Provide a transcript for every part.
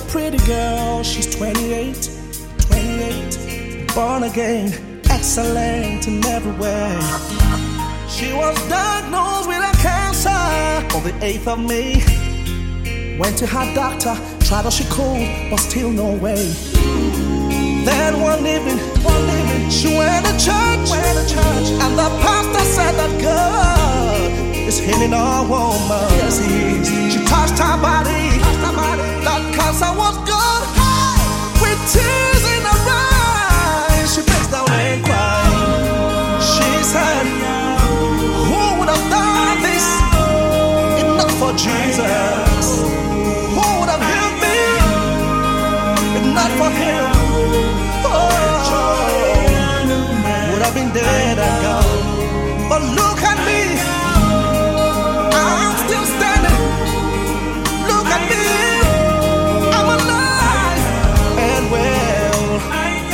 pretty girl, she's 28, born again, excellent in every way. She was diagnosed with a cancer on the 8th of May. Went to her doctor, tried all she could, but still no way. Then one evening, she went to church, and the pastor said that God is healing a woman. Yes, he is. She touched her body, that cancer was gone. With tears in her eyes, she breaks down and cries. She said, who would have done this if not for Jesus? Who would have healed me if not for him? Would have been dead and gone. But look at me, I'm still standing. Look at me, I'm alive and well.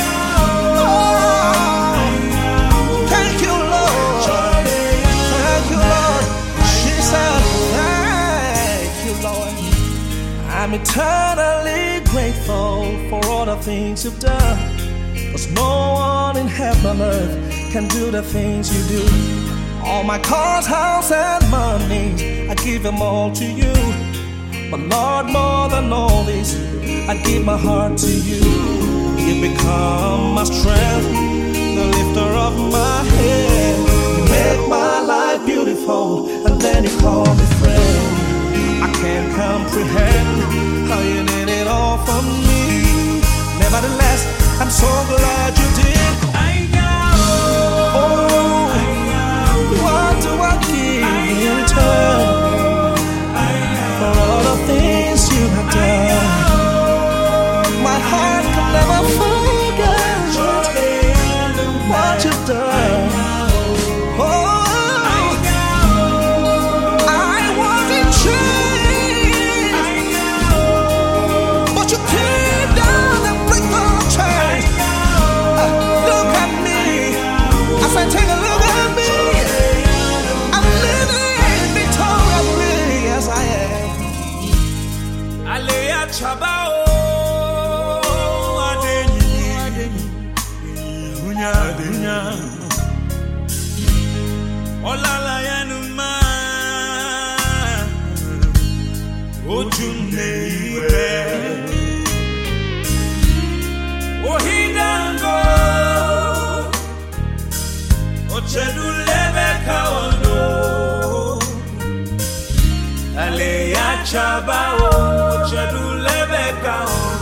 Oh, thank you, Lord. Thank you, Lord. She said, thank you, Lord. I'm eternally grateful for all the things you've done. 'Cause no one in heaven or earth can do the things you do. All my cars, house, and money, I give them all to you. But Lord, more than all this, I give my heart to you. You become my strength, the lifter of my head. You make my life beautiful, and then you call me friend. I can't comprehend how you did it all for me. Nevertheless, I'm so glad you did. Oh, what do I give in return for all the things you have done? My heart can never forget what you've done. Oh, I was in chains, but you came down and break the chains. Look at me, I said take a look at me. I'm living victoriously, yes I am. Aleya Chabao Adenunya Olala yanuma Ojune ibe Ohidango Ochedulebe kaono Aleya Chabao Ochedulebe kaono